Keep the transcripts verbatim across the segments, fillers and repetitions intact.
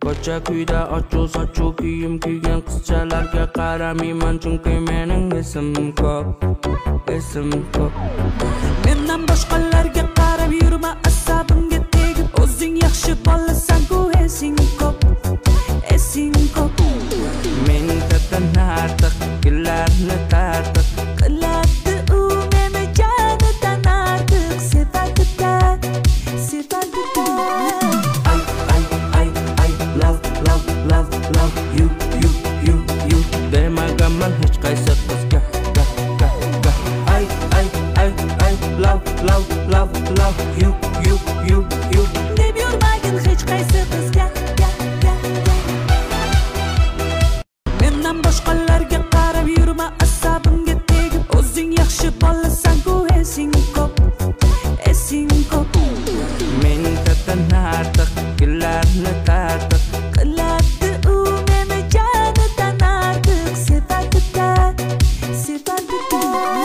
Ko'cha kuyda ochu sochu kiyim kiygan qizchalarga qaramayman chunki mening esim ko'p, esim ko'p. Mendan boshqalarga qarab yurma, asabimga tegib o'zing yaxshi bolasan-ku, esing ko'p, esing ko'p. Mening tadan ortiq gullarni tartiq qiladi u meni jonidan ortiq sevadi-da, sevadi-da. Ay ay ay ay love love love love you you you you demaganman hech qaysi qizga ga ga ga. Ay ay ay ay love love love love you you you you deb yurmagin hech qaysi qizga ga ga ga. Mendan boshqalarga qarab yurma, asabimga tegib o'zing yaxshi bolasan-ku, esing ko'p, esing ko'p. Mening tadan ortiq gullarni tartiq qiladi u meni jonidan ortiq sevadi-da, sevadi-da.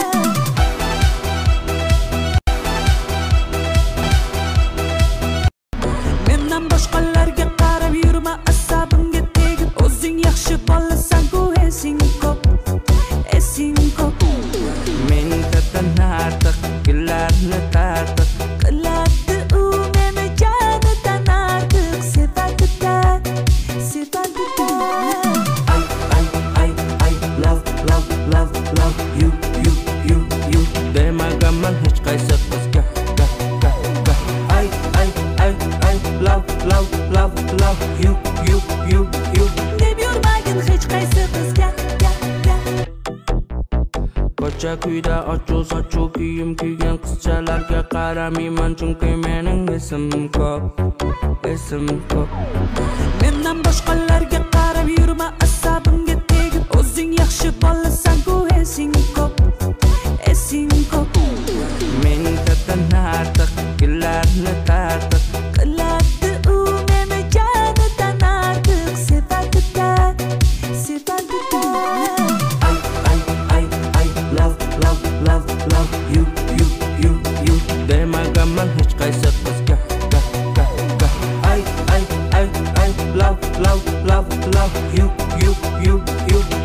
Mendan boshqalarga qarab yurma, asabimga tegib o'zing yaxshi bolasan-ku, esing ko'p, esing ko'p. Mening tadan ortiq gullarni tartiq qiladi u meni jonidan ortiq sevadi-da, sevadi-da. ay ay ay ay love love love love you you you you demaganman hech qaysi qizga ga ga ga. Ay ay ay ay love love love love you you you you deb yurmagin hech qaysi qizga ga ga. Ko'cha kuyda ochu sochu kiyim kiygan qizchalarga qaramayman chunki mening esim ko'p, esim ko'p. Mendan boshqalarga qarab yurma, asabimga tegib o'zing yaxshi bolasan-ku, esing ko'p, esing ko'p. Mening tadan ortiq gullarni tartiq qiladi u meni jonidan ortiq sevadi-da, sevadi-da. ay ay ay ay love love love love you you you you demaganman hech qaysi qizga ga ga ga. Ay ay ay ay love love love love you you you you